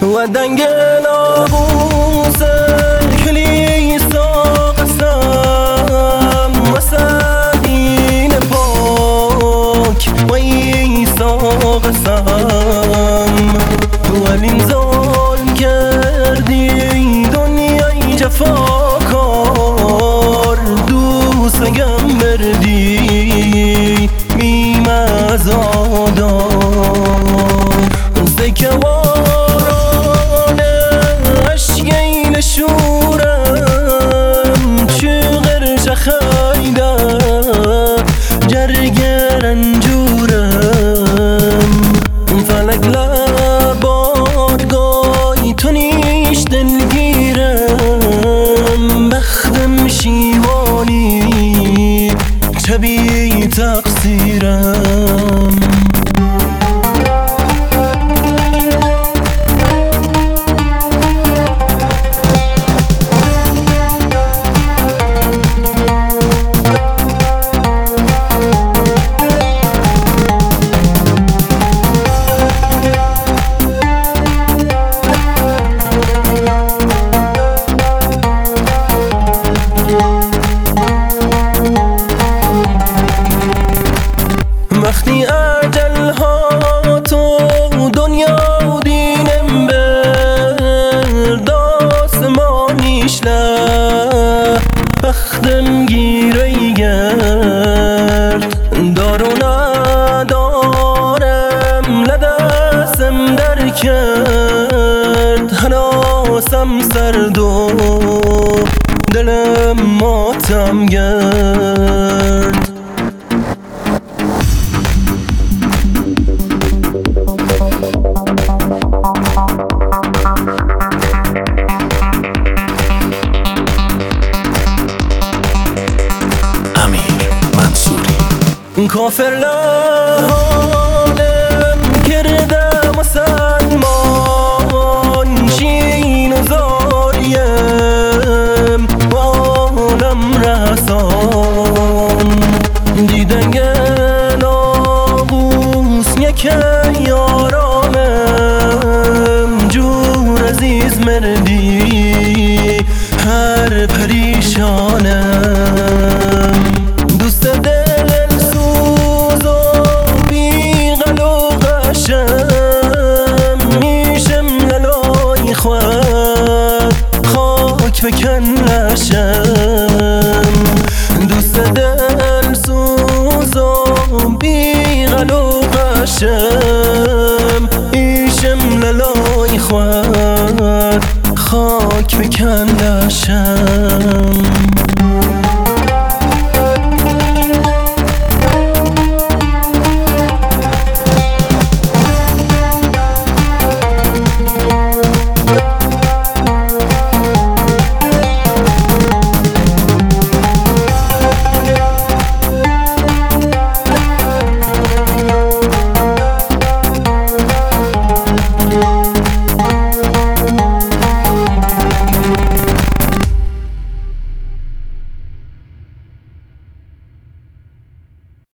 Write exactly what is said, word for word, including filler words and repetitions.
و دنگل آغوز کلیسا قسم وسدین پاک و ایسا قسم ولین ظلم کردی دنیای جفاکار دوست نگم بردی بیم از آدار زکواران عشقین شورم چغر شخیده جرگر انجورم فلک لبارگای تو نیش دلگیرم بختم شیوانی چبی تقصیرم وقتی اجل ها تو دنیا و دینم برداست ما نیشله بختم گیره گرد دارو ندارم لدستم در کرد حناسم سرد و دلم ماتم گرد کافر لحالم کرده مسلمان شین و زاریم و عالم رسان دیدن ناقوس یک یارامم جور عزیز مردی هر پریشانم دوست دل میشم للای خود خاک بکن لشم دوست دل سوز و بیغل و قشم میشم للای خود خاک بکن لشم